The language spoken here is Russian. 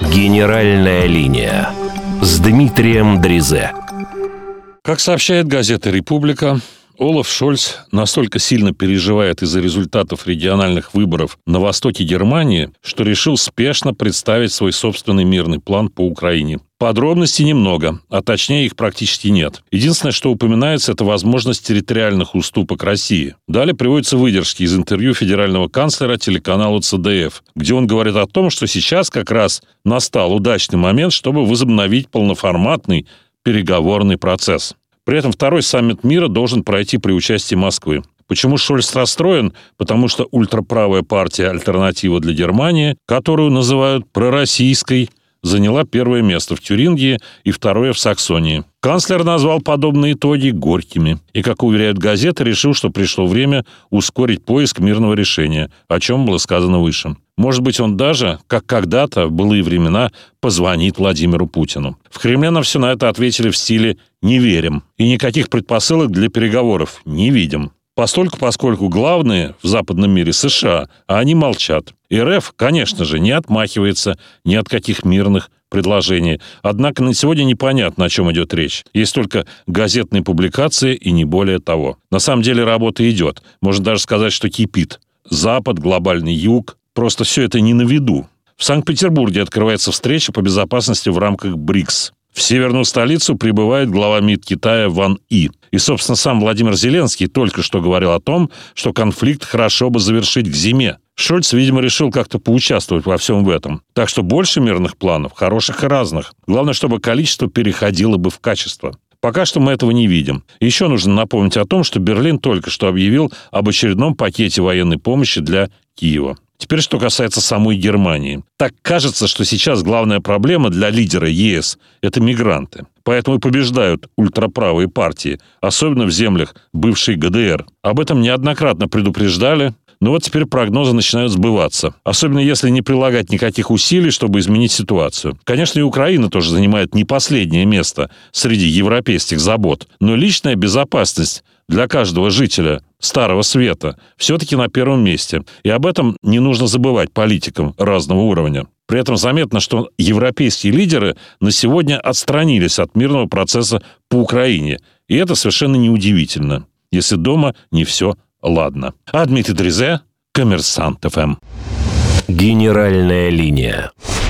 Генеральная линия с Дмитрием Дризе. Как сообщает газета «Република», Олаф Шольц настолько сильно переживает из-за результатов региональных выборов на востоке Германии, что решил спешно представить свой собственный мирный план по Украине. Подробностей немного, а точнее их практически нет. Единственное, что упоминается, это возможность территориальных уступок России. Далее приводятся выдержки из интервью федерального канцлера телеканалу ЦДФ, где он говорит о том, что сейчас как раз настал удачный момент, чтобы возобновить полноформатный переговорный процесс. При этом второй саммит мира должен пройти при участии Москвы. Почему Шольц расстроен? Потому что ультраправая партия «Альтернатива для Германии», которую называют пророссийской, заняла первое место в Тюрингии и второе в Саксонии. Канцлер назвал подобные итоги горькими. И, как уверяют газеты, решил, что пришло время ускорить поиск мирного решения, о чем было сказано выше. Может быть, он даже, как когда-то в былые времена, позвонит Владимиру Путину. В Кремле на все на это ответили в стиле «не верим» и никаких предпосылок для переговоров не видим. Поскольку главные в западном мире США, а они молчат. РФ, конечно же, не отмахивается ни от каких мирных предложений. Однако на сегодня непонятно, о чем идет речь. Есть только газетные публикации и не более того. На самом деле работа идет. Можно даже сказать, что кипит. Запад, глобальный юг. Просто все это не на виду. В Санкт-Петербурге открывается встреча по безопасности в рамках БРИКС. В северную столицу прибывает глава МИД Китая Ван И. И, собственно, сам Владимир Зеленский только что говорил о том, что конфликт хорошо бы завершить к зиме. Шольц, видимо, решил как-то поучаствовать во всем этом. Так что больше мирных планов, хороших и разных. Главное, чтобы количество переходило бы в качество. Пока что мы этого не видим. Еще нужно напомнить о том, что Берлин только что объявил об очередном пакете военной помощи для Киева. Теперь, что касается самой Германии. Так кажется, что сейчас главная проблема для лидера ЕС – это мигранты. Поэтому и побеждают ультраправые партии, особенно в землях бывшей ГДР. Об этом неоднократно предупреждали, но вот теперь прогнозы начинают сбываться. Особенно если не прилагать никаких усилий, чтобы изменить ситуацию. Конечно, и Украина тоже занимает не последнее место среди европейских забот. Но личная безопасность для каждого жителя Старого Света все-таки на первом месте. И об этом не нужно забывать политикам разного уровня. При этом заметно, что европейские лидеры на сегодня отстранились от мирного процесса по Украине. И это совершенно неудивительно, если дома не все ладно. А Дмитрий Дризе, Коммерсант ФМ. Генеральная линия.